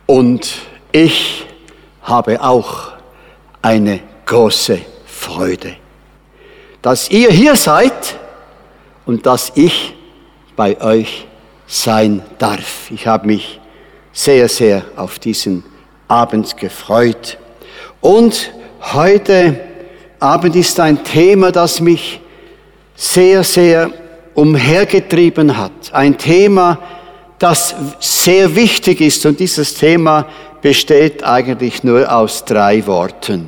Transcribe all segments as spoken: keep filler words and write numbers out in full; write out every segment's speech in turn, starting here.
Und ich habe auch eine große Freude, dass ihr hier seid und dass ich bei euch sein darf. Ich habe mich sehr, sehr auf diesen Abend gefreut. Und heute Abend ist ein Thema, das mich sehr, sehr umhergetrieben hat. Ein Thema, das sehr wichtig ist. Und dieses Thema besteht eigentlich nur aus drei Worten.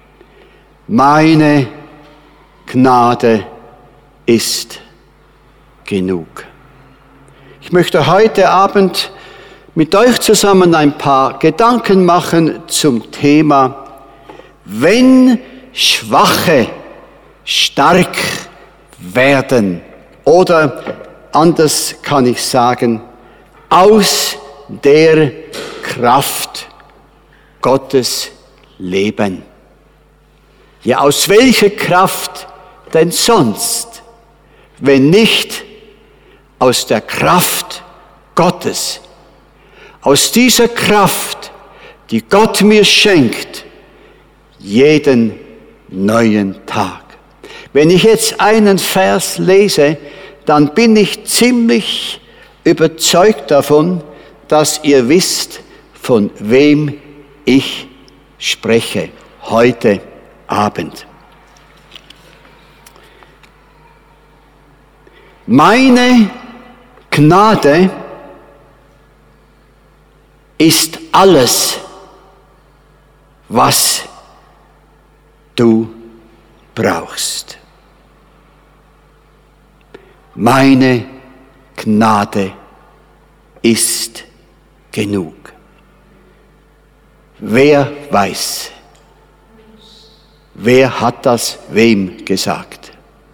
Meine Gnade ist genug. Ich möchte heute Abend mit euch zusammen ein paar Gedanken machen zum Thema, wenn Schwache stark werden, oder anders kann ich sagen, aus der Kraft Gottes leben. Ja, aus welcher Kraft denn sonst, wenn nicht aus der Kraft Gottes, aus dieser Kraft, die Gott mir schenkt, jeden neuen Tag. Wenn ich jetzt einen Vers lese, dann bin ich ziemlich überzeugt davon, dass ihr wisst, von wem ich spreche heute Abend. Meine Gnade ist alles, was du brauchst. Meine Gnade ist genug. Wer weiß? Wer hat das wem gesagt?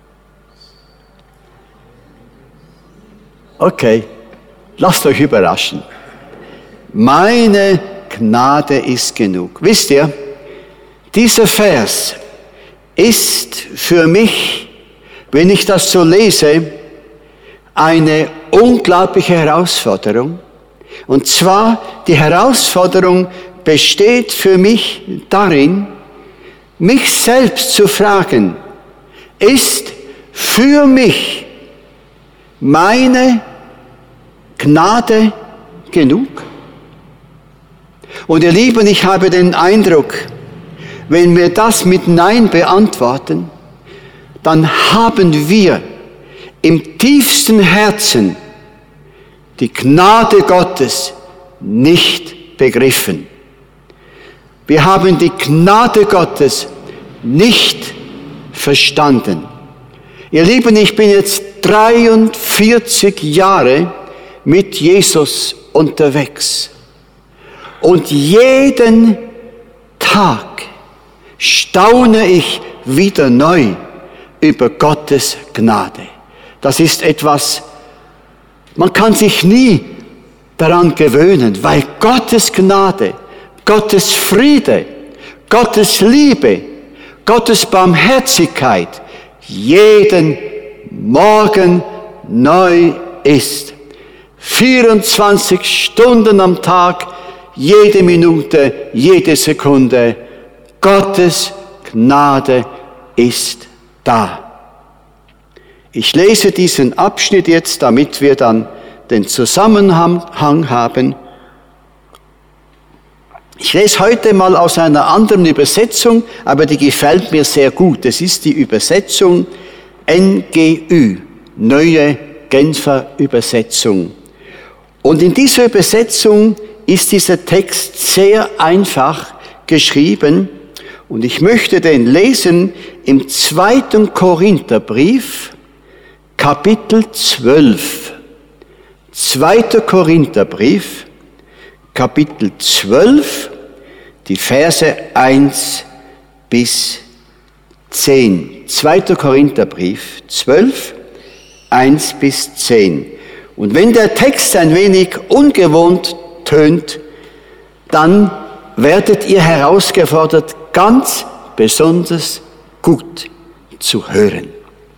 Okay, lasst euch überraschen. Meine Gnade ist genug. Wisst ihr, dieser Vers ist für mich, wenn ich das so lese, eine unglaubliche Herausforderung. Und zwar, die Herausforderung besteht für mich darin, mich selbst zu fragen, ist für mich meine Gnade genug? Und ihr Lieben, ich habe den Eindruck, wenn wir das mit Nein beantworten, dann haben wir im tiefsten Herzen die Gnade Gottes nicht begriffen. Wir haben die Gnade Gottes nicht verstanden. Ihr Lieben, ich bin jetzt dreiundvierzig Jahre mit Jesus unterwegs. Und jeden Tag staune ich wieder neu über Gottes Gnade. Das ist etwas, man kann sich nie daran gewöhnen, weil Gottes Gnade, Gottes Friede, Gottes Liebe, Gottes Barmherzigkeit jeden Morgen neu ist. vierundzwanzig Stunden am Tag, jede Minute, jede Sekunde. Gottes Gnade ist da. Ich lese diesen Abschnitt jetzt, damit wir dann den Zusammenhang haben. Ich lese heute mal aus einer anderen Übersetzung, aber die gefällt mir sehr gut. Es ist die Übersetzung N G Ü, Neue Genfer Übersetzung. Und in dieser Übersetzung ist dieser Text sehr einfach geschrieben. Und ich möchte den lesen im zweiten Korintherbrief, Kapitel zwölf. zweiter Korintherbrief, Kapitel zwölf, die Verse eins bis zehn. zweiter Korintherbrief, zwölf, eins bis zehn. Und wenn der Text ein wenig ungewohnt tönt, dann werdet ihr herausgefordert, ganz besonders gut zu hören.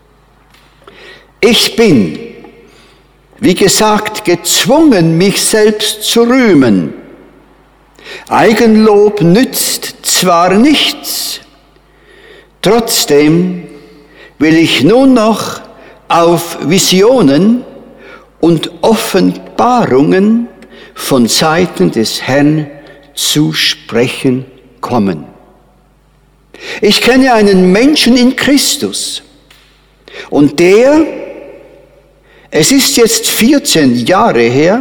Ich bin, wie gesagt, gezwungen, mich selbst zu rühmen. Eigenlob nützt zwar nichts, trotzdem will ich nun noch auf Visionen und Offenbarungen von Seiten des Herrn zu sprechen kommen. Ich kenne einen Menschen in Christus und der, es ist jetzt vierzehn Jahre her,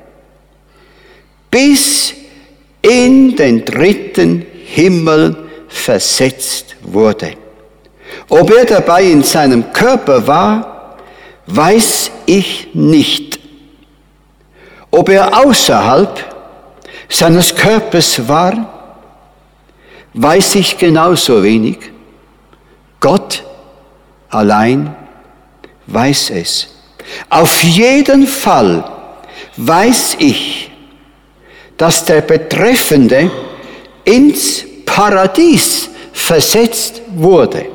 bis in den dritten Himmel versetzt wurde. Ob er dabei in seinem Körper war, weiß ich nicht. Ob er außerhalb seines Körpers war, weiß ich genauso wenig. Gott allein weiß es. Auf jeden Fall weiß ich, dass der Betreffende ins Paradies versetzt wurde.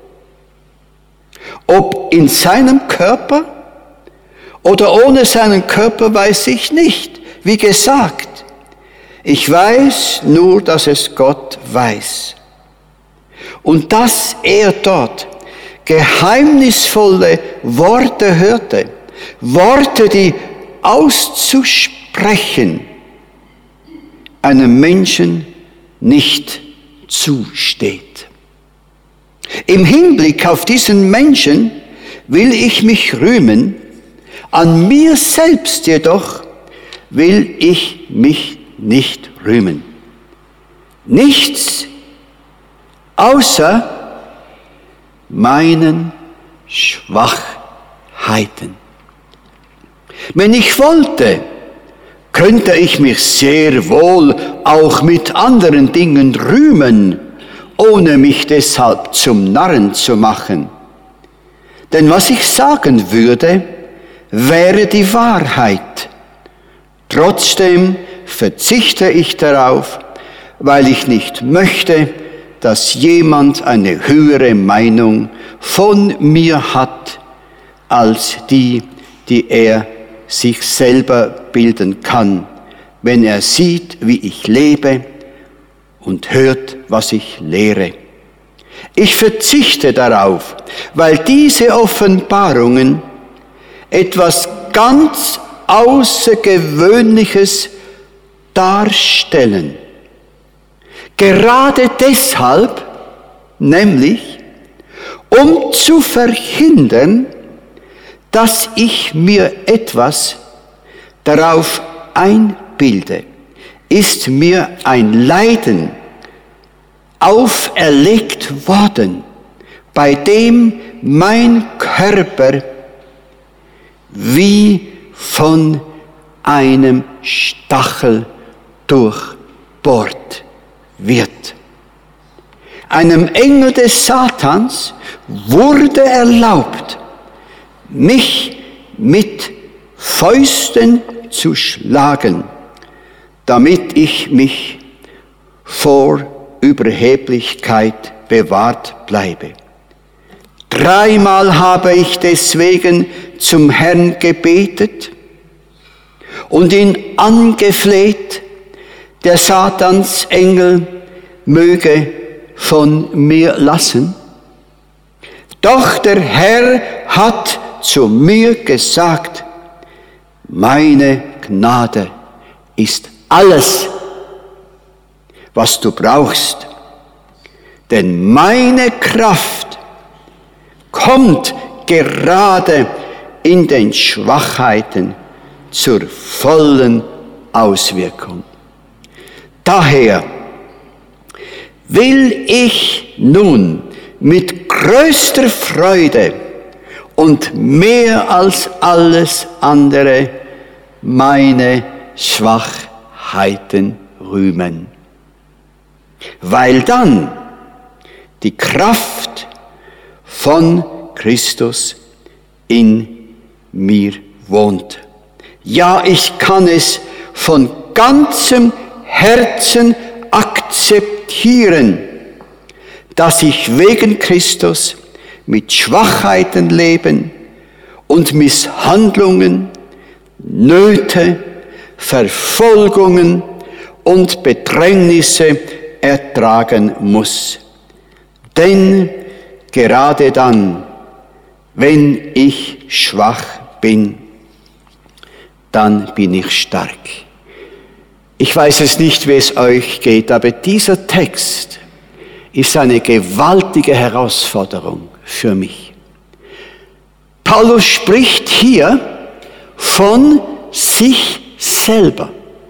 Ob in seinem Körper oder ohne seinen Körper, weiß ich nicht. Wie gesagt, ich weiß nur, dass es Gott weiß. Und dass er dort geheimnisvolle Worte hörte, Worte, die auszusprechen einem Menschen nicht zusteht. Im Hinblick auf diesen Menschen will ich mich rühmen, an mir selbst jedoch will ich mich nicht rühmen. Nichts außer meinen Schwachheiten. Wenn ich wollte, könnte ich mich sehr wohl auch mit anderen Dingen rühmen, ohne mich deshalb zum Narren zu machen. Denn was ich sagen würde, wäre die Wahrheit. Trotzdem verzichte ich darauf, weil ich nicht möchte, dass jemand eine höhere Meinung von mir hat, als die, die er sich selber bilden kann, wenn er sieht, wie ich lebe und hört, was ich lehre. Ich verzichte darauf, weil diese Offenbarungen etwas ganz Außergewöhnliches darstellen. Gerade deshalb, nämlich, um zu verhindern, dass ich mir etwas darauf einbilde, ist mir ein Leiden auferlegt worden, bei dem mein Körper wie von einem Stachel durchbohrt wird. Einem Engel des Satans wurde erlaubt, mich mit Fäusten zu schlagen, damit ich mich vor Überheblichkeit bewahrt bleibe. Dreimal habe ich deswegen zum Herrn gebetet und ihn angefleht, der Satansengel möge von mir lassen. Doch der Herr hat zu mir gesagt, meine Gnade ist alles, was du brauchst, denn meine Kraft kommt gerade in den Schwachheiten zur vollen Auswirkung. Daher will ich nun mit größter Freude und mehr als alles andere meine Schwachheiten rühmen, weil dann die Kraft von Christus in mir wohnt. Ja, ich kann es von ganzem Herzen akzeptieren, dass ich wegen Christus mit Schwachheiten leben und Misshandlungen, Nöte, Verfolgungen und Bedrängnisse ertragen muss. Denn gerade dann, wenn ich schwach bin, dann bin ich stark. Ich weiß es nicht, wie es euch geht, aber dieser Text ist eine gewaltige Herausforderung für mich. Paulus spricht hier von sich selber.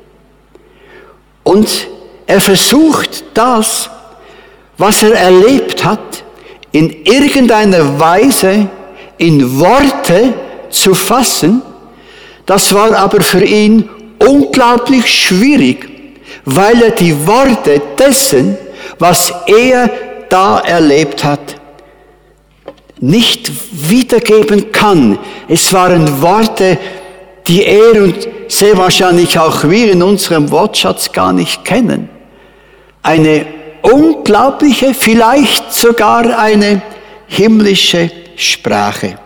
Und er versucht das, was er erlebt hat, in irgendeiner Weise in Worte zu fassen. Das war aber für ihn unglaublich schwierig, weil er die Worte dessen, was er da erlebt hat, nicht wiedergeben kann. Es waren Worte, die er und sehr wahrscheinlich auch wir in unserem Wortschatz gar nicht kennen. Eine unglaubliche, vielleicht sogar eine himmlische Sprache.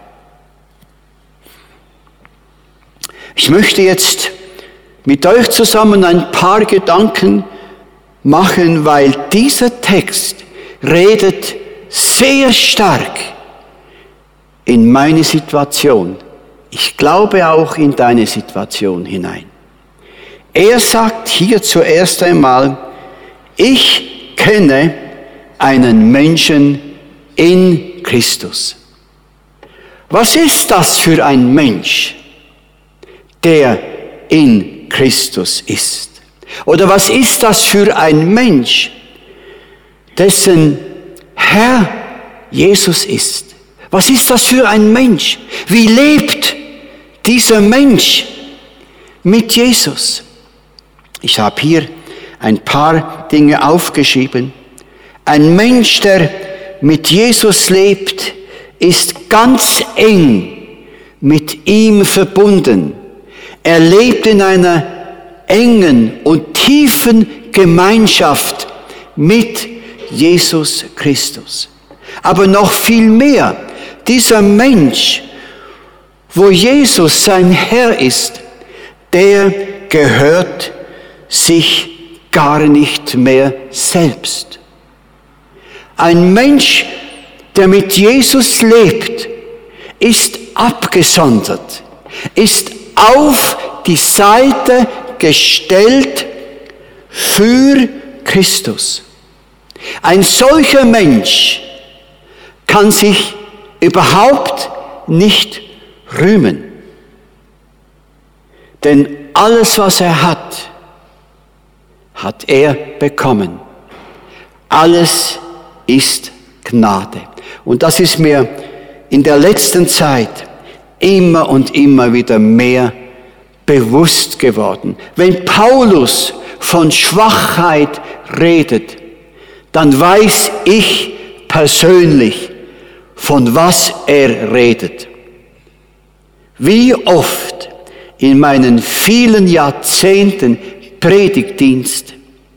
Ich möchte jetzt mit euch zusammen ein paar Gedanken machen, weil dieser Text redet sehr stark in meine Situation. Ich glaube auch in deine Situation hinein. Er sagt hier zuerst einmal, ich kenne einen Menschen in Christus. Was ist das für ein Mensch, der in Christus ist? Oder was ist das für ein Mensch, dessen Herr Jesus ist? Was ist das für ein Mensch? Wie lebt dieser Mensch mit Jesus? Ich habe hier ein paar Dinge aufgeschrieben. Ein Mensch, der mit Jesus lebt, ist ganz eng mit ihm verbunden. Er lebt in einer engen und tiefen Gemeinschaft mit Jesus Christus. Aber noch viel mehr, dieser Mensch, wo Jesus sein Herr ist, der gehört sich gar nicht mehr selbst. Ein Mensch, der mit Jesus lebt, ist abgesondert, ist auf die Seite gestellt für Christus. Ein solcher Mensch kann sich überhaupt nicht rühmen. Denn alles, was er hat, hat er bekommen. Alles ist Gnade. Und das ist mir in der letzten Zeit immer und immer wieder mehr bewusst geworden. Wenn Paulus von Schwachheit redet, dann weiß ich persönlich, von was er redet. Wie oft in meinen vielen Jahrzehnten Predigtdienst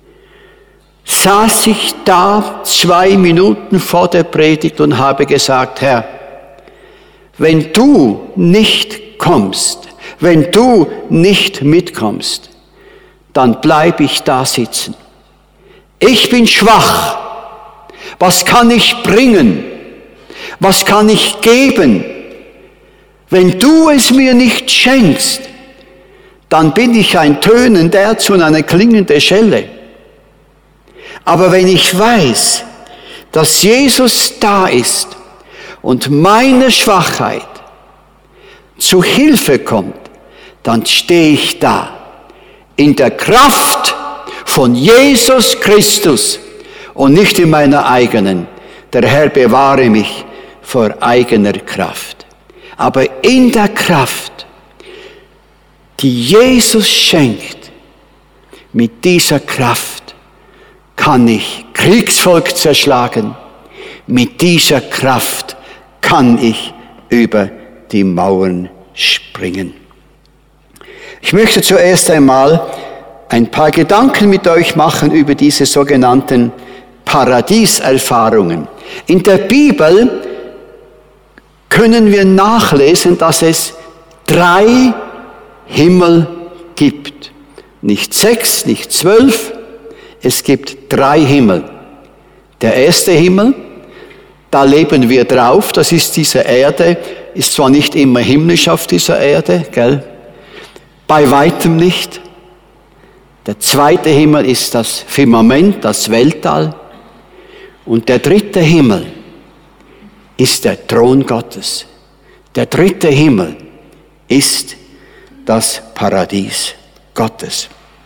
saß ich da zwei Minuten vor der Predigt und habe gesagt, Herr, wenn du nicht kommst, wenn du nicht mitkommst, dann bleibe ich da sitzen. Ich bin schwach. Was kann ich bringen? Was kann ich geben? Wenn du es mir nicht schenkst, dann bin ich ein tönender Erz und eine klingende Schelle. Aber wenn ich weiß, dass Jesus da ist und meine Schwachheit zu Hilfe kommt, dann stehe ich da in der Kraft von Jesus Christus und nicht in meiner eigenen. Der Herr bewahre mich vor eigener Kraft. Aber in der Kraft, die Jesus schenkt, mit dieser Kraft kann ich Kriegsvolk zerschlagen. Mit dieser Kraft kann ich über die Mauern springen. Ich möchte zuerst einmal ein paar Gedanken mit euch machen über diese sogenannten Paradieserfahrungen. In der Bibel können wir nachlesen, dass es drei Himmel gibt. nicht sechs, nicht zwölf, es gibt drei Himmel. Der erste Himmel, da leben wir drauf, das ist diese Erde, ist zwar nicht immer himmlisch auf dieser Erde, gell? Bei weitem nicht. Der zweite Himmel ist das Firmament, das Weltall. Und der dritte Himmel ist der Thron Gottes. Der dritte Himmel ist das Paradies Gottes.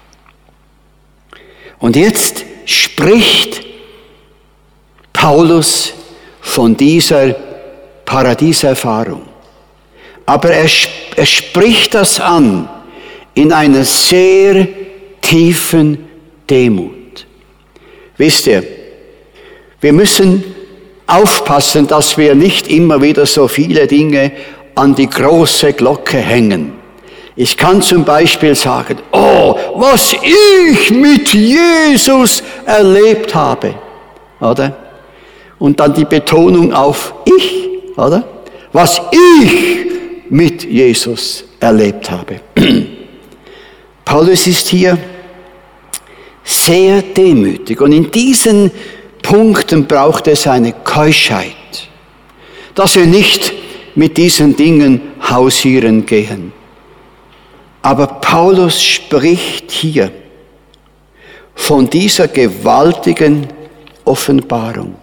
Und jetzt spricht Paulus von dieser Paradieserfahrung. Aber er, er spricht das an in einer sehr tiefen Demut. Wisst ihr, wir müssen aufpassen, dass wir nicht immer wieder so viele Dinge an die große Glocke hängen. Ich kann zum Beispiel sagen, oh, was ich mit Jesus erlebt habe, oder? Und dann die Betonung auf ich, oder? Was ich mit Jesus erlebt habe. Paulus ist hier sehr demütig und in diesen Punkten braucht es eine Keuschheit, dass wir nicht mit diesen Dingen hausieren gehen. Aber Paulus spricht hier von dieser gewaltigen Offenbarung.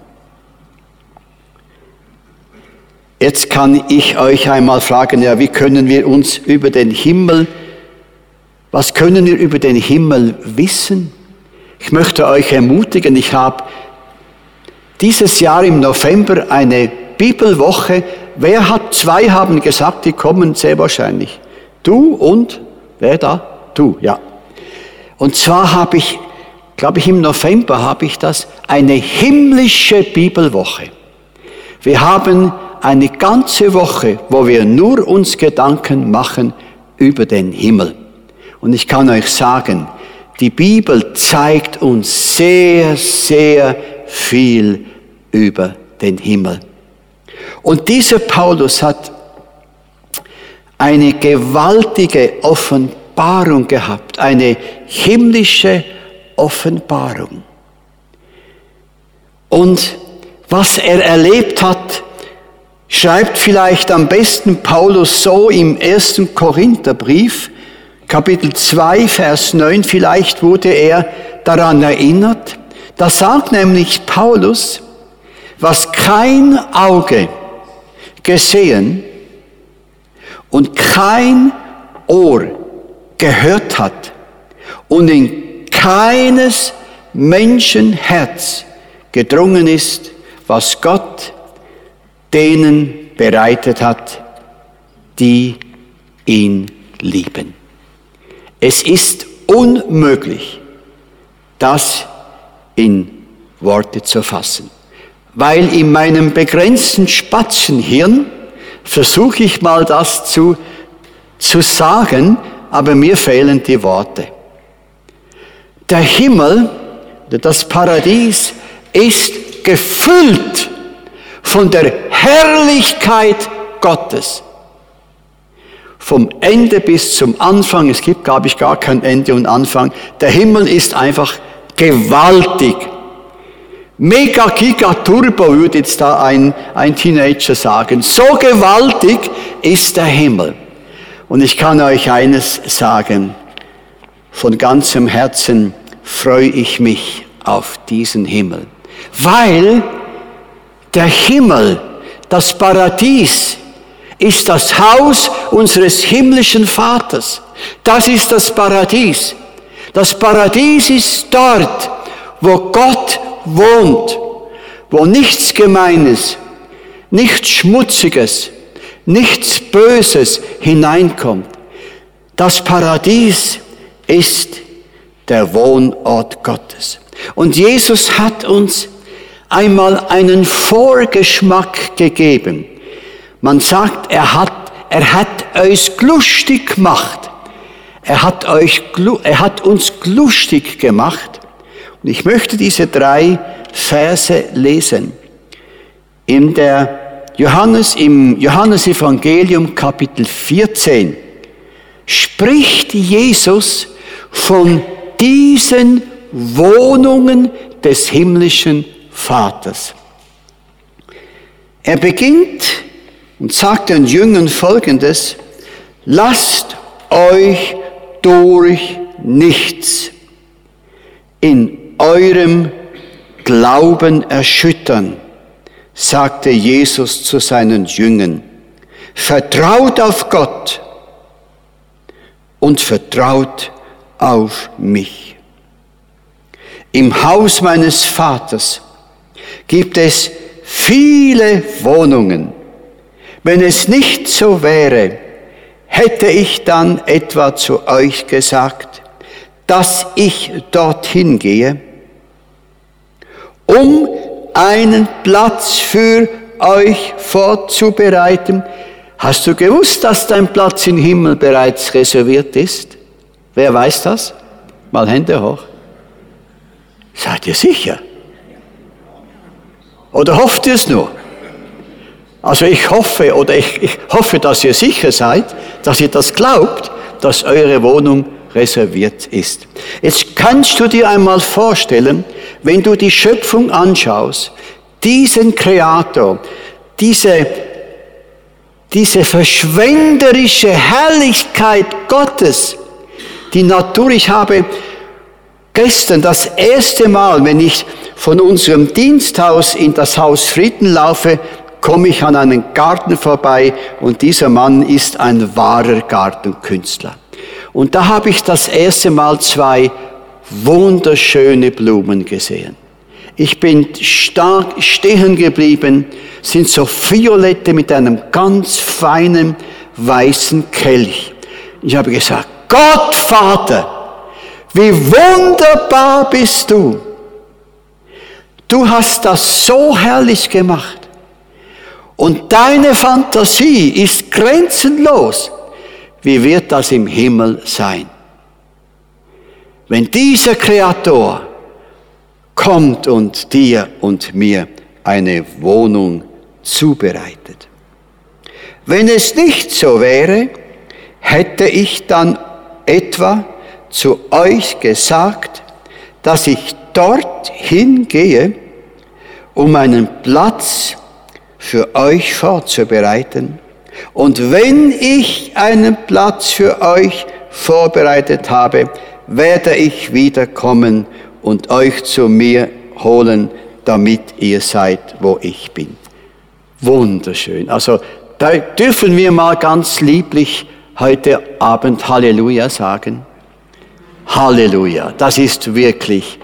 Jetzt kann ich euch einmal fragen, ja, wie können wir uns über den Himmel, was können wir über den Himmel wissen? Ich möchte euch ermutigen, ich habe dieses Jahr im November eine Bibelwoche. Wer hat, zwei haben gesagt, die kommen sehr wahrscheinlich. Du und, wer da? Du, ja. Und zwar habe ich, glaube ich, im November habe ich das, eine himmlische Bibelwoche. Wir haben eine ganze Woche, wo wir nur uns Gedanken machen über den Himmel. Und ich kann euch sagen, die Bibel zeigt uns sehr, sehr viel über den Himmel. Und dieser Paulus hat eine gewaltige Offenbarung gehabt, eine himmlische Offenbarung. Und was er erlebt hat, schreibt vielleicht am besten Paulus so im ersten Korintherbrief, Kapitel zwei, Vers neun, vielleicht wurde er daran erinnert. Da sagt nämlich Paulus, was kein Auge gesehen und kein Ohr gehört hat und in keines Menschen Herz gedrungen ist, was Gott denen bereitet hat, die ihn lieben. Es ist unmöglich, das in Worte zu fassen. Weil in meinem begrenzten Spatzenhirn versuche ich mal das zu, zu sagen, aber mir fehlen die Worte. Der Himmel, das Paradies, ist gefüllt von der Herrlichkeit Gottes. Vom Ende bis zum Anfang, es gibt, glaube ich, gar kein Ende und Anfang. Der Himmel ist einfach gewaltig. Mega, giga, turbo, würde jetzt da ein, ein Teenager sagen. So gewaltig ist der Himmel. Und ich kann euch eines sagen, von ganzem Herzen freue ich mich auf diesen Himmel. Weil der Himmel, das Paradies, ist das Haus unseres himmlischen Vaters. Das ist das Paradies. Das Paradies ist dort, wo Gott wohnt, wo nichts Gemeines, nichts Schmutziges, nichts Böses hineinkommt. Das Paradies ist der Wohnort Gottes. Und Jesus hat uns einmal einen Vorgeschmack gegeben. Man sagt, er hat, er hat euch lustig gemacht. Er hat euch, er hat uns lustig gemacht. Und ich möchte diese drei Verse lesen. In der Johannes, im Johannesevangelium Kapitel vierzehn spricht Jesus von diesen Wohnungen des himmlischen Vaters. Er beginnt und sagt den Jüngern Folgendes: Lasst euch durch nichts in eurem Glauben erschüttern, sagte Jesus zu seinen Jüngern. Vertraut auf Gott und vertraut auf mich. Im Haus meines Vaters gibt es viele Wohnungen. Wenn es nicht so wäre, hätte ich dann etwa zu euch gesagt, dass ich dorthin gehe, um einen Platz für euch vorzubereiten. Hast du gewusst, dass dein Platz im Himmel bereits reserviert ist? Wer weiß das? Mal Hände hoch. Seid ihr sicher? Oder hofft ihr es nur? Also ich hoffe, oder ich, ich hoffe, dass ihr sicher seid, dass ihr das glaubt, dass eure Wohnung reserviert ist. Jetzt kannst du dir einmal vorstellen, wenn du die Schöpfung anschaust, diesen Kreator, diese, diese verschwenderische Herrlichkeit Gottes, die Natur. Ich habe gestern das erste Mal, wenn ich von unserem Diensthaus in das Haus Frieden laufe, komme ich an einen Garten vorbei und dieser Mann ist ein wahrer Gartenkünstler. Und da habe ich das erste Mal zwei wunderschöne Blumen gesehen. Ich bin stark stehen geblieben, sind so violette mit einem ganz feinen weißen Kelch. Ich habe gesagt, Gott, Vater, wie wunderbar bist du. Du hast das so herrlich gemacht. Und deine Fantasie ist grenzenlos. Wie wird das im Himmel sein? Wenn dieser Kreator kommt und dir und mir eine Wohnung zubereitet. Wenn es nicht so wäre, hätte ich dann etwa zu euch gesagt, dass ich dorthin gehe, um einen Platz für euch vorzubereiten. Und wenn ich einen Platz für euch vorbereitet habe, werde ich wiederkommen und euch zu mir holen, damit ihr seid, wo ich bin. Wunderschön. Also da dürfen wir mal ganz lieblich heute Abend Halleluja sagen. Halleluja. Das ist wirklich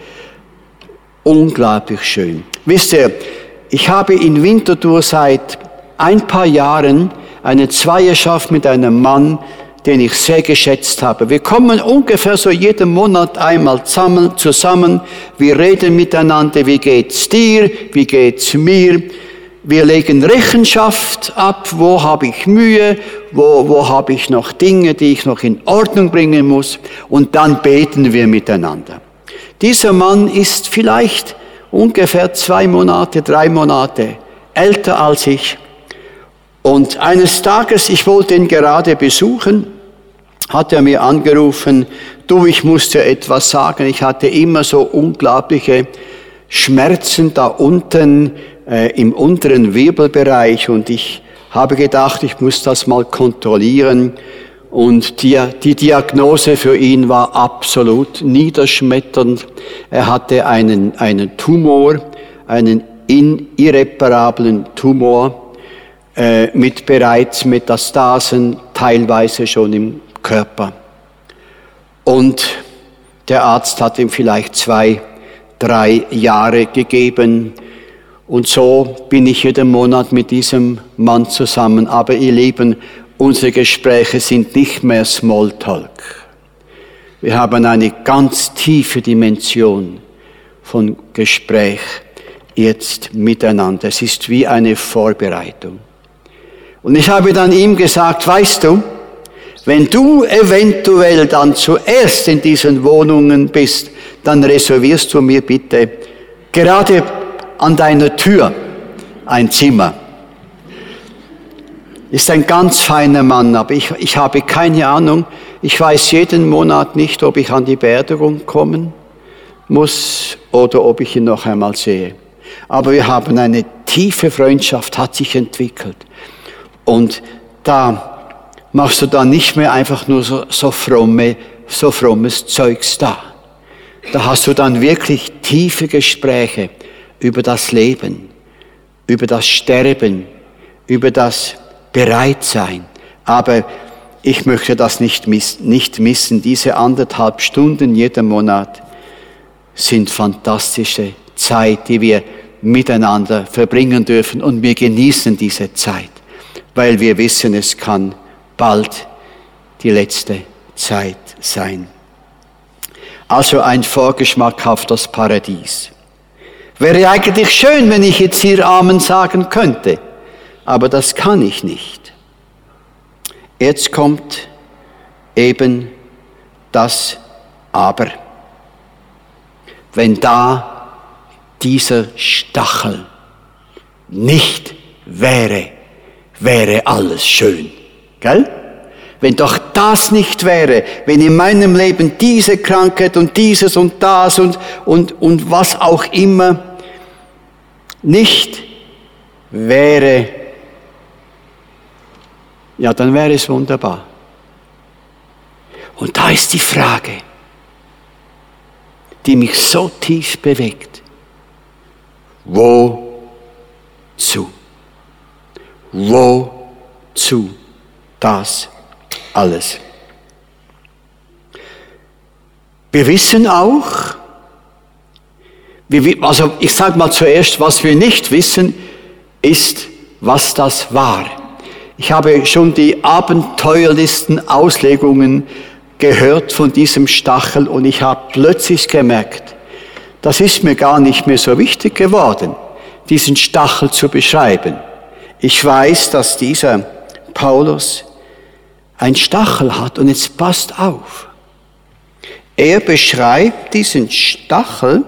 unglaublich schön. Wisst ihr, ich habe in Winterthur seit ein paar Jahren eine Zweierschaft mit einem Mann, den ich sehr geschätzt habe. Wir kommen ungefähr so jeden Monat einmal zusammen, zusammen. Wir reden miteinander, wie geht's dir, wie geht's mir. Wir legen Rechenschaft ab, wo habe ich Mühe, wo, wo habe ich noch Dinge, die ich noch in Ordnung bringen muss. Und dann beten wir miteinander. Dieser Mann ist vielleicht ungefähr zwei Monate, drei Monate älter als ich. Und eines Tages, ich wollte ihn gerade besuchen, hat er mir angerufen, du, ich muss dir etwas sagen. Ich hatte immer so unglaubliche Schmerzen da unten äh, im unteren Wirbelbereich und ich habe gedacht, ich muss das mal kontrollieren. Und die, die Diagnose für ihn war absolut niederschmetternd. Er hatte einen, einen Tumor, einen irreparablen Tumor, äh, mit bereits Metastasen, teilweise schon im Körper. Und der Arzt hat ihm vielleicht zwei, drei Jahre gegeben. Und so bin ich jeden Monat mit diesem Mann zusammen. Aber ihr Lieben, unsere Gespräche sind nicht mehr Smalltalk. Wir haben eine ganz tiefe Dimension von Gespräch jetzt miteinander. Es ist wie eine Vorbereitung. Und ich habe dann ihm gesagt, weißt du, wenn du eventuell dann zuerst in diesen Wohnungen bist, dann reservierst du mir bitte gerade an deiner Tür ein Zimmer. Ist ein ganz feiner Mann, aber ich, ich habe keine Ahnung, Ich weiß jeden Monat nicht, ob ich an die Beerdigung kommen muss oder ob ich ihn noch einmal sehe. Aber wir haben eine tiefe Freundschaft, hat sich entwickelt. Und da machst du dann nicht mehr einfach nur so, so, fromme, so frommes Zeugs da. Da hast du dann wirklich tiefe Gespräche über das Leben, über das Sterben, über das Bereitsein. Aber ich möchte das nicht, miss, nicht missen. Diese anderthalb Stunden jeden Monat sind fantastische Zeit, die wir miteinander verbringen dürfen. Und wir genießen diese Zeit, weil wir wissen, es kann bald die letzte Zeit sein. Also ein Vorgeschmack auf das Paradies. Wäre eigentlich schön, wenn ich jetzt hier Amen sagen könnte, aber das kann ich nicht. Jetzt kommt eben das Aber. Wenn da dieser Stachel nicht wäre, wäre alles schön. Gell? Wenn doch das nicht wäre, wenn in meinem Leben diese Krankheit und dieses und das und, und, und was auch immer nicht wäre, ja, dann wäre es wunderbar. Und da ist die Frage, die mich so tief bewegt. Wozu? Wozu das alles? Wir wissen auch, also ich sage mal zuerst, was wir nicht wissen, ist, was das war. Ich habe schon die abenteuerlichsten Auslegungen gehört von diesem Stachel und ich habe plötzlich gemerkt, das ist mir gar nicht mehr so wichtig geworden, diesen Stachel zu beschreiben. Ich weiß, dass dieser Paulus einen Stachel hat und jetzt passt auf. Er beschreibt diesen Stachel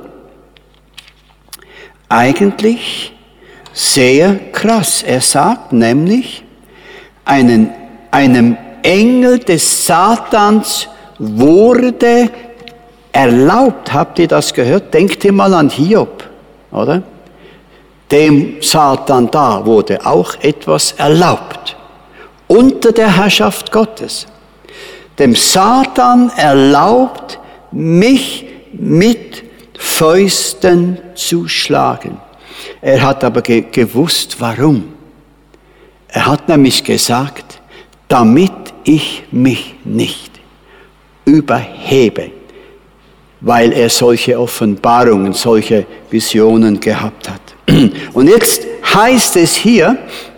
eigentlich sehr krass. Er sagt nämlich, einen, einem Engel des Satans wurde erlaubt. Habt ihr das gehört? Denkt ihr mal an Hiob, oder? Dem Satan da wurde auch etwas erlaubt. Unter der Herrschaft Gottes. Dem Satan erlaubt, mich mit Fäusten zu schlagen. Er hat aber ge- gewusst, warum. Er hat nämlich gesagt, damit ich mich nicht überhebe, weil er solche Offenbarungen, solche Visionen gehabt hat. Und jetzt heißt es hier,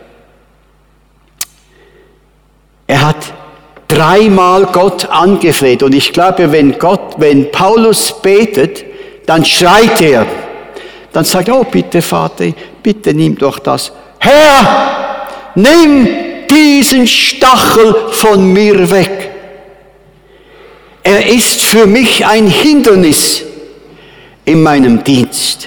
er hat dreimal Gott angefleht. Und ich glaube, wenn Gott, wenn Paulus betet, dann schreit er. Dann sagt er, oh bitte Vater, bitte nimm doch das. Herr, nimm diesen Stachel von mir weg. Er ist für mich ein Hindernis in meinem Dienst.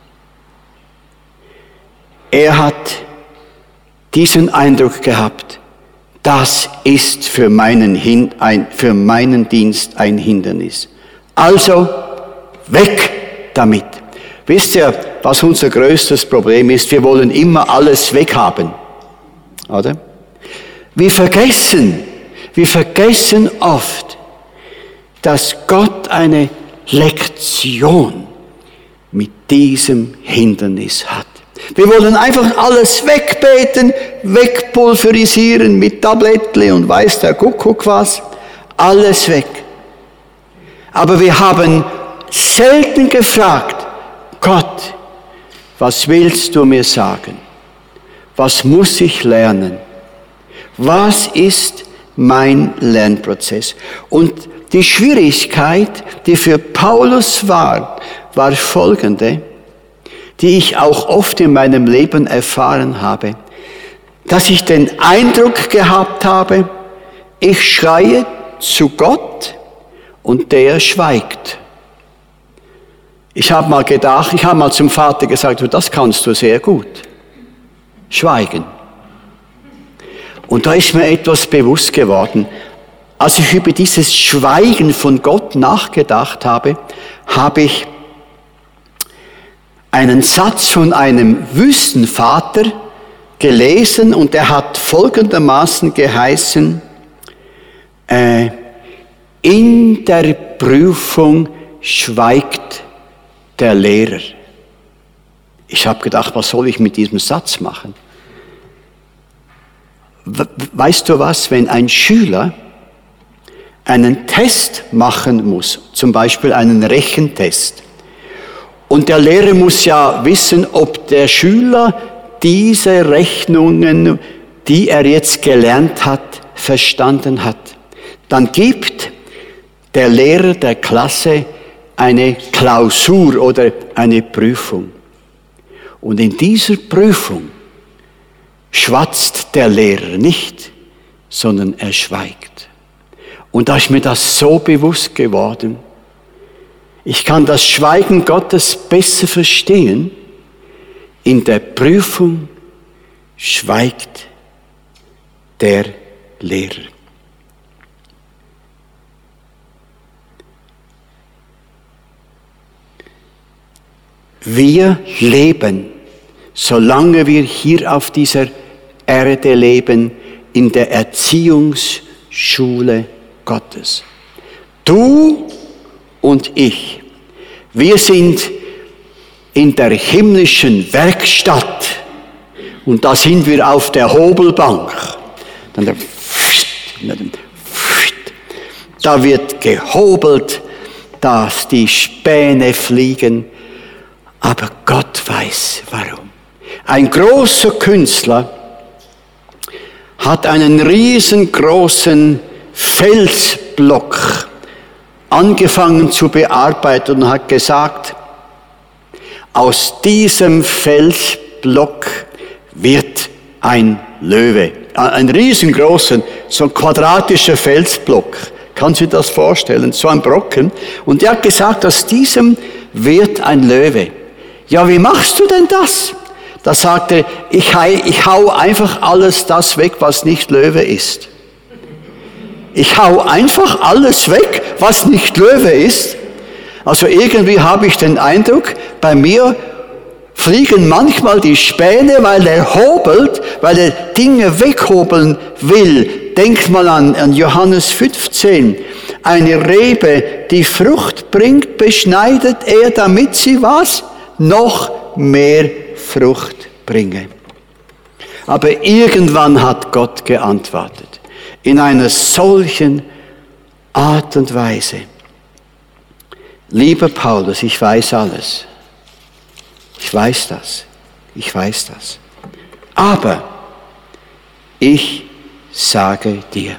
Er hat diesen Eindruck gehabt, das ist für meinen, Hin- ein, für meinen Dienst ein Hindernis. Also weg damit. Wisst ihr, was unser größtes Problem ist? Wir wollen immer alles weghaben. Oder? Wir vergessen, wir vergessen oft, dass Gott eine Lektion mit diesem Hindernis hat. Wir wollen einfach alles wegbeten, wegpulverisieren mit Tablettli und weiß der Kuckuck was. Alles weg. Aber wir haben selten gefragt, Gott, was willst du mir sagen? Was muss ich lernen? Was ist mein Lernprozess? Und die Schwierigkeit, die für Paulus war, war folgende, die ich auch oft in meinem Leben erfahren habe, dass ich den Eindruck gehabt habe, ich schreie zu Gott und der schweigt. Ich habe mal gedacht, ich habe mal zum Vater gesagt, das kannst du sehr gut. Schweigen. Und da ist mir etwas bewusst geworden. als ich über dieses Schweigen von Gott nachgedacht habe, habe ich einen Satz von einem Wüstenvater gelesen und der hat folgendermaßen geheißen, äh, in der Prüfung schweigt der Lehrer. Ich habe gedacht, was soll ich mit diesem Satz machen? Weißt du was, wenn ein Schüler einen Test machen muss, zum Beispiel einen Rechentest, und der Lehrer muss ja wissen, ob der Schüler diese Rechnungen, die er jetzt gelernt hat, verstanden hat. Dann gibt der Lehrer der Klasse eine Klausur oder eine Prüfung. Und in dieser Prüfung schwatzt der Lehrer nicht, sondern er schweigt. Und da ist mir das so bewusst geworden. Ich kann das Schweigen Gottes besser verstehen. In der Prüfung schweigt der Lehrer. Wir leben, solange wir hier auf dieser Erde leben, in der Erziehungsschule Gottes. Du und ich, wir sind in der himmlischen Werkstatt und da sind wir auf der Hobelbank. Dann der da wird gehobelt, dass die Späne fliegen, aber Gott weiß warum. Ein großer Künstler hat einen riesengroßen Felsblock angefangen zu bearbeiten und hat gesagt, aus diesem Felsblock wird ein Löwe. Ein riesengroßen, so ein quadratischer Felsblock. Kannst du dir das vorstellen? So ein Brocken. Und er hat gesagt, aus diesem wird ein Löwe. Ja, wie machst du denn das? Da sagte er, ich, ich hau einfach alles das weg, was nicht Löwe ist. Ich hau einfach alles weg, was nicht Löwe ist. Also irgendwie habe ich den Eindruck, bei mir fliegen manchmal die Späne, weil er hobelt, weil er Dinge weghobeln will. Denkt mal an, an Johannes fünfzehn. Eine Rebe, die Frucht bringt, beschneidet er, damit sie was? Noch mehr Frucht bringe. Aber irgendwann hat Gott geantwortet. In einer solchen Art und Weise. Lieber Paulus, ich weiß alles. Ich weiß das. Ich weiß das. Aber ich sage dir.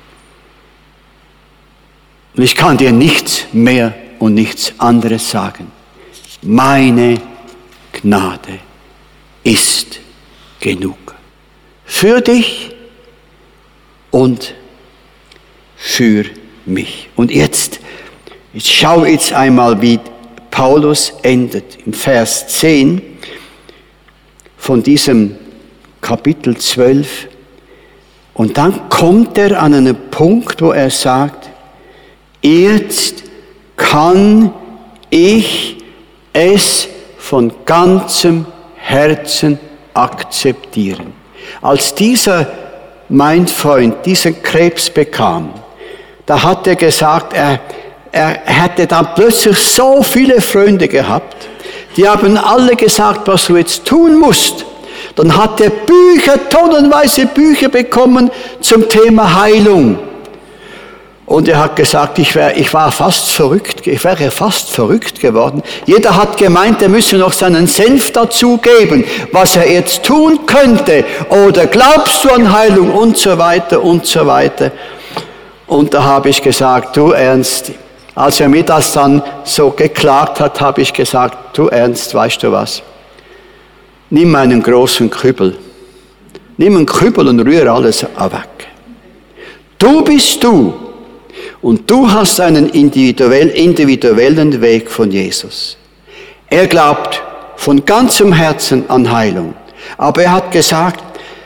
Und ich kann dir nichts mehr und nichts anderes sagen. Meine Gnade ist genug. Für dich und für mich. Und jetzt, jetzt schau jetzt einmal, wie Paulus endet im Vers zehn von diesem Kapitel zwölf. Und dann kommt er an einen Punkt, wo er sagt, jetzt kann ich es von ganzem Herzen akzeptieren. Als dieser, mein Freund, diesen Krebs bekam, da hat er gesagt, er, er hätte dann plötzlich so viele Freunde gehabt, die haben alle gesagt, was du jetzt tun musst. Dann hat er Bücher, tonnenweise Bücher bekommen zum Thema Heilung. Und er hat gesagt, ich, wär, ich war fast verrückt, ich wäre fast verrückt geworden. Jeder hat gemeint, er müsse noch seinen Senf dazugeben, was er jetzt tun könnte. Oder glaubst du an Heilung und so weiter und so weiter. Und da habe ich gesagt, du Ernst, als er mir das dann so geklagt hat, habe ich gesagt, du Ernst, weißt du was? Nimm einen großen Kübel. Nimm einen Kübel und rühre alles weg. Du bist du. Und du hast einen individuell, individuellen Weg von Jesus. Er glaubt von ganzem Herzen an Heilung. Aber er hat gesagt,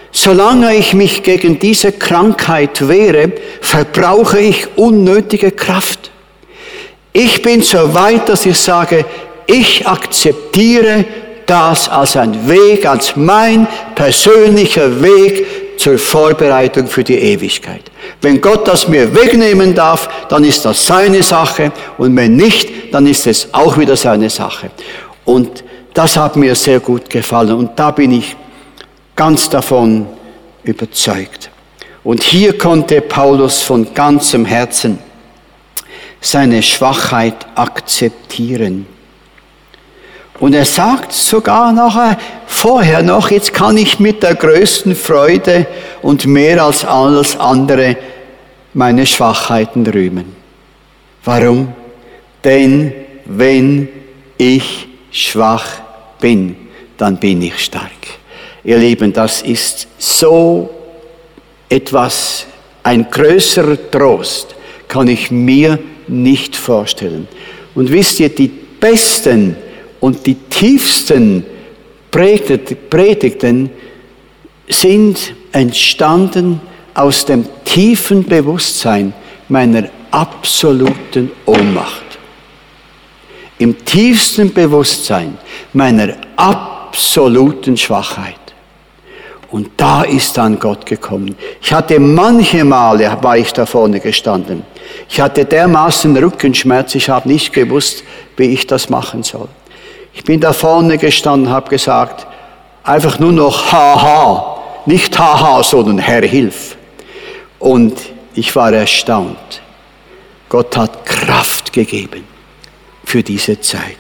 solange ich mich gegen diese Krankheit wehre, verbrauche ich unnötige Kraft. Ich bin so weit, dass ich sage, ich akzeptiere das als ein Weg, als mein persönlicher Weg zur Vorbereitung für die Ewigkeit. Wenn Gott das mir wegnehmen darf, dann ist das seine Sache, und wenn nicht, dann ist es auch wieder seine Sache. Und das hat mir sehr gut gefallen, und da bin ich ganz davon überzeugt. Und hier konnte Paulus von ganzem Herzen seine Schwachheit akzeptieren. Und er sagt sogar nachher, vorher noch, jetzt kann ich mit der größten Freude und mehr als alles andere meine Schwachheiten rühmen. Warum? Denn wenn ich schwach bin, dann bin ich stark. Ihr Lieben, das ist so etwas, ein größerer Trost kann ich mir nicht vorstellen. Und wisst ihr, die besten und die tiefsten Predigten sind entstanden aus dem tiefen Bewusstsein meiner absoluten Ohnmacht. Im tiefsten Bewusstsein meiner absoluten Schwachheit. Und da ist dann Gott gekommen. Ich hatte manche Male, war ich da vorne gestanden. Ich hatte dermaßen Rückenschmerz, ich habe nicht gewusst, wie ich das machen soll. Ich bin da vorne gestanden, habe gesagt, einfach nur noch Haha, nicht Haha, sondern Herr, hilf. Und ich war erstaunt. Gott hat Kraft gegeben für diese Zeit.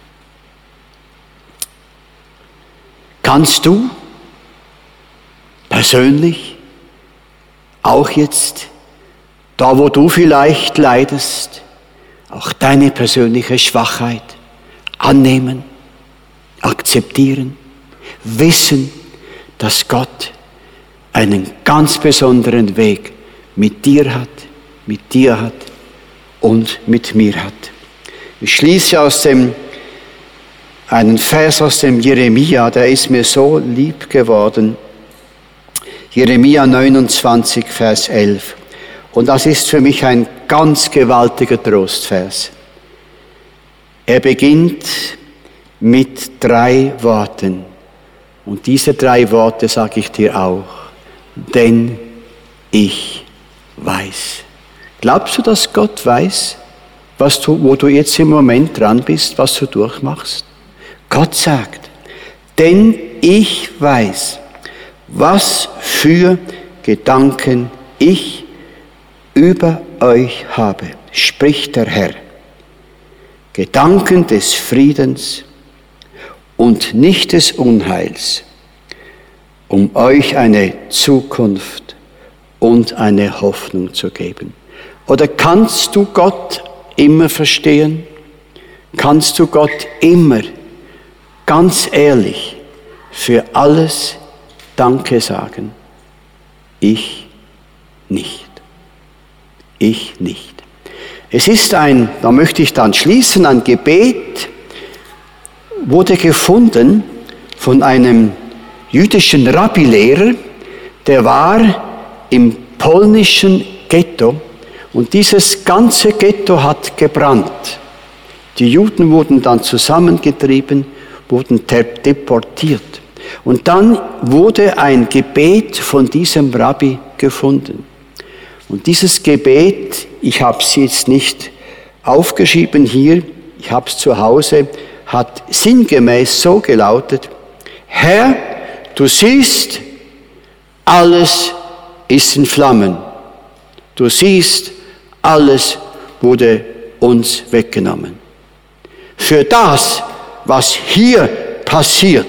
Kannst du persönlich auch jetzt, da wo du vielleicht leidest, auch deine persönliche Schwachheit annehmen, akzeptieren, wissen, dass Gott einen ganz besonderen Weg mit dir hat, mit dir hat und mit mir hat. Ich schließe aus dem, einen Vers aus dem Jeremia, der ist mir so lieb geworden. Jeremia neunundzwanzig, Vers elf. Und das ist für mich ein ganz gewaltiger Trostvers. Er beginnt mit drei Worten. Und diese drei Worte sage ich dir auch. Denn ich weiß. Glaubst du, dass Gott weiß, was du, wo du jetzt im Moment dran bist, was du durchmachst? Gott sagt, denn ich weiß, was für Gedanken ich über euch habe, spricht der Herr. Gedanken des Friedens und nicht des Unheils, um euch eine Zukunft und eine Hoffnung zu geben. Oder kannst du Gott immer verstehen? Kannst du Gott immer ganz ehrlich für alles Danke sagen? Ich nicht. Ich nicht. Es ist ein, da möchte ich dann schließen, ein Gebet, wurde gefunden von einem jüdischen Rabbilehrer, der war im polnischen Ghetto, und dieses ganze Ghetto hat gebrannt. Die Juden wurden dann zusammengetrieben, wurden deportiert. Und dann wurde ein Gebet von diesem Rabbi gefunden. Und dieses Gebet, ich habe es jetzt nicht aufgeschrieben hier, ich habe es zu Hause, hat sinngemäß so gelautet: Herr, du siehst, alles ist in Flammen. Du siehst, alles wurde uns weggenommen. Für das, was hier passiert,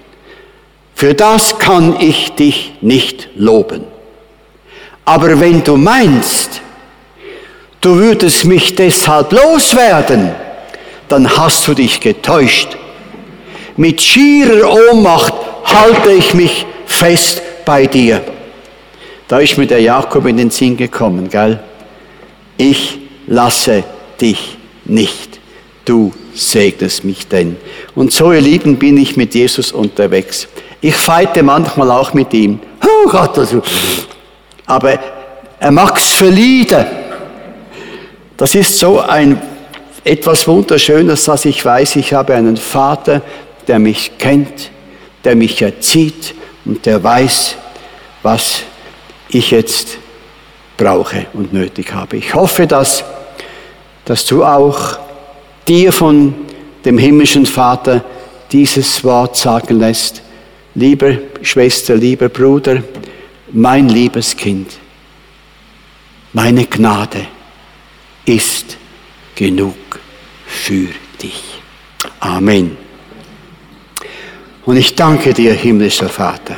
für das kann ich dich nicht loben. Aber wenn du meinst, du würdest mich deshalb loswerden, dann hast du dich getäuscht. Mit schierer Ohnmacht halte ich mich fest bei dir. Da ist mir der Jakob in den Sinn gekommen, gell? Ich lasse dich nicht. Du segnest mich denn. Und so, ihr Lieben, bin ich mit Jesus unterwegs. Ich feite manchmal auch mit ihm. Oh Gott, also. Aber er mag's verlieren. Das ist so ein etwas Wunderschönes, dass ich weiß, ich habe einen Vater, der mich kennt, der mich erzieht und der weiß, was ich jetzt brauche und nötig habe. Ich hoffe, dass, dass du auch dir von dem himmlischen Vater dieses Wort sagen lässt: Liebe Schwester, lieber Bruder, mein liebes Kind, meine Gnade ist genug für dich. Amen. Und ich danke dir, himmlischer Vater.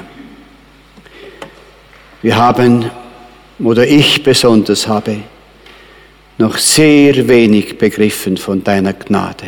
Wir haben, oder ich besonders habe, noch sehr wenig begriffen von deiner Gnade.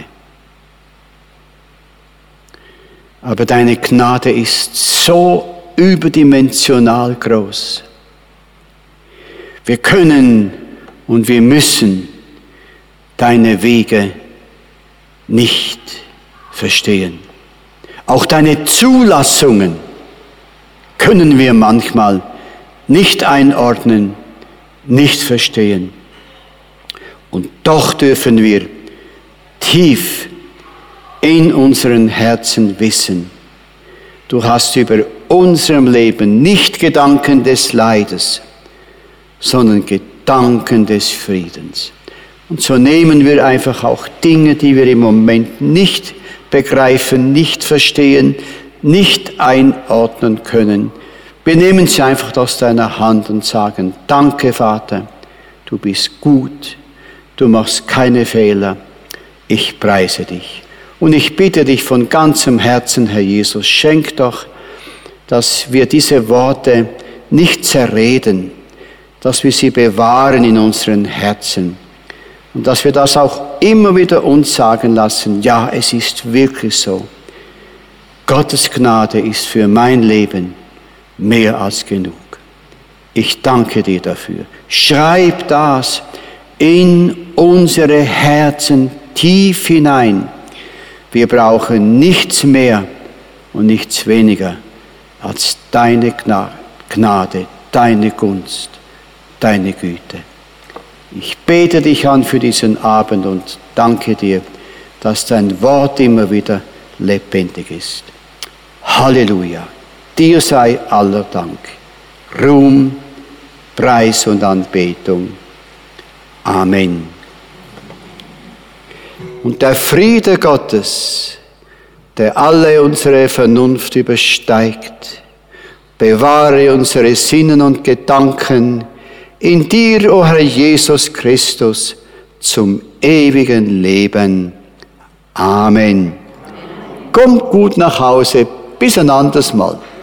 Aber deine Gnade ist so überdimensional groß. Wir können und wir müssen deine Wege nicht verstehen. Auch deine Zulassungen können wir manchmal nicht einordnen, nicht verstehen. Und doch dürfen wir tief in unseren Herzen wissen, du hast über unserem Leben nicht Gedanken des Leides, sondern Gedanken des Friedens. Und so nehmen wir einfach auch Dinge, die wir im Moment nicht begreifen, nicht verstehen, nicht einordnen können. Wir nehmen sie einfach aus deiner Hand und sagen: Danke, Vater, du bist gut, du machst keine Fehler, ich preise dich. Und ich bitte dich von ganzem Herzen, Herr Jesus, schenk doch, dass wir diese Worte nicht zerreden, dass wir sie bewahren in unseren Herzen und dass wir das auch immer wieder uns sagen lassen: Ja, es ist wirklich so. Gottes Gnade ist für mein Leben mehr als genug. Ich danke dir dafür. Schreib das in unsere Herzen tief hinein. Wir brauchen nichts mehr und nichts weniger als deine Gnade, deine Gunst, deine Güte. Ich bete dich an für diesen Abend und danke dir, dass dein Wort immer wieder lebendig ist. Halleluja. Dir sei aller Dank, Ruhm, Preis und Anbetung. Amen. Und der Friede Gottes, der alle unsere Vernunft übersteigt, bewahre unsere Sinnen und Gedanken in dir, o Herr Jesus Christus, zum ewigen Leben. Amen. Kommt gut nach Hause, bis ein anderes Mal.